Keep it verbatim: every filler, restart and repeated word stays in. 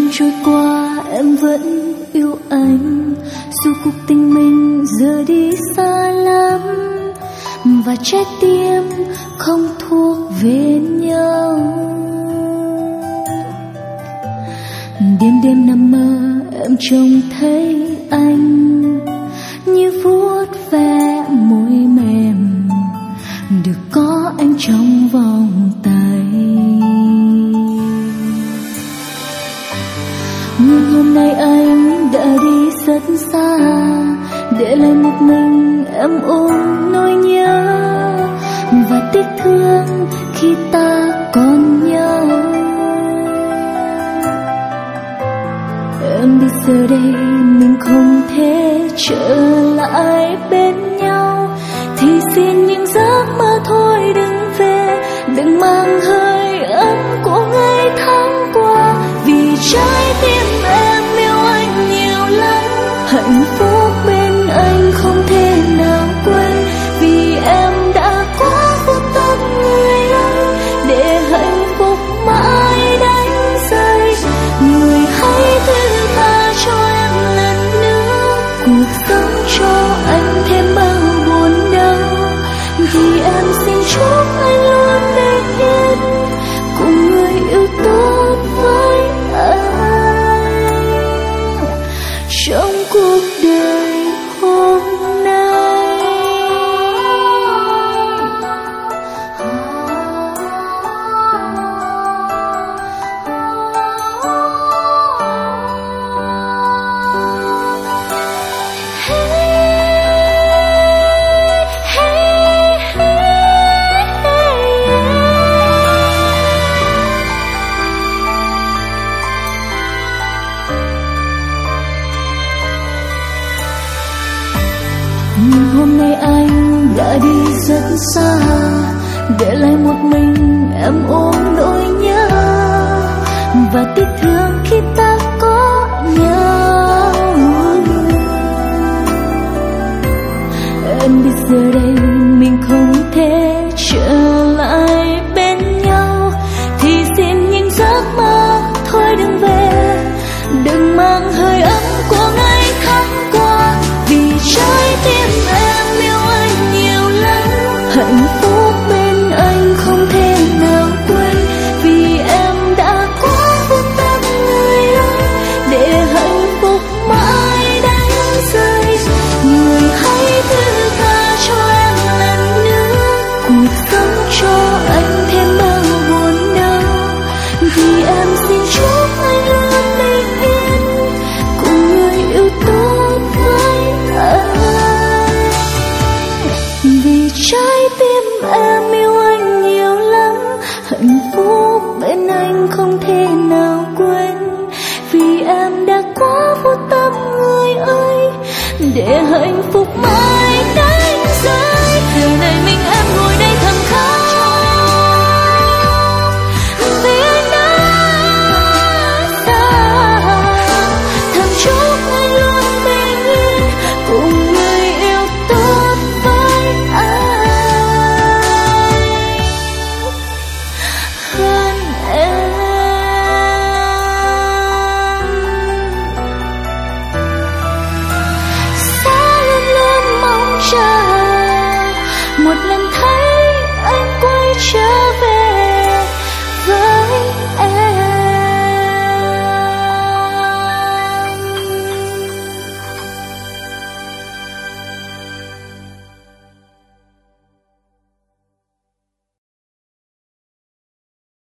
trôi qua em vẫn yêu anh, dù cuộc tình mình giờ đi xa lắm và trái tim không thuộc về nhau. Đêm đêm nằm mơ em trông thấy anh như vuốt ve môi mềm, được có anh trong vòng tay. Nhưng hôm nay anh đã đi rất xa, để lại một mình em ôm nỗi nhớ và tiếc thương khi ta còn nhau. Em biết giờ đây mình không thể trở lại bên nhau, thì xin những giấc mơ thôi đừng về, đừng mang hơi ấm của ngày tháng qua. Vì trái tim em yêu anh nhiều lắm, hạnh phúc bên anh không thể nào quên. Vì em đã quá vô tâm người anh, để hạnh phúc mãi đánh rơi. Người hãy thứ tha cho em lần nữa, cuộc sống cho anh thêm bao buồn đau. Thì em xin chúc anh luôn bình yên, cùng người yêu tốt với anh trong cuộc đời hôm nay. Nhưng hôm nay anh đã đi rất xa, để lại một mình em ôm nỗi nhớ và tiếc thương khi ta có nhau. Em biết giờ đây mình không thể trở lại bên nhau, thì xin những giấc mơ thôi đừng về, đừng mang hơi ấm của ngày tháng qua. Vì trái tim em yêu anh nhiều lắm, hạnh phúc bên anh không thể nào quên. Vì em đã quá vô tâm người anh, để hạnh phúc mãi đánh rơi. Người hãy thứ tha cho em lần nữa, cuộc sống cho anh thêm bao buồn đau. Thì em xin chúc anh luôn bình yên, cùng người yêu tốt với anh. Vì trái tim em yêu anh nhiều lắm, hạnh phúc bên anh không thể nào quên. Vì em đã quá vô tâm người ơi, để hạnh phúc mãi đánh rơi. Giờ này mình em ngồi đây thầm khóc, vì anh đã xa. Thầm chúc anh luôn bình yên, cùng người yêu tốt với anh hơn em. Xa luôn luôn mong chờ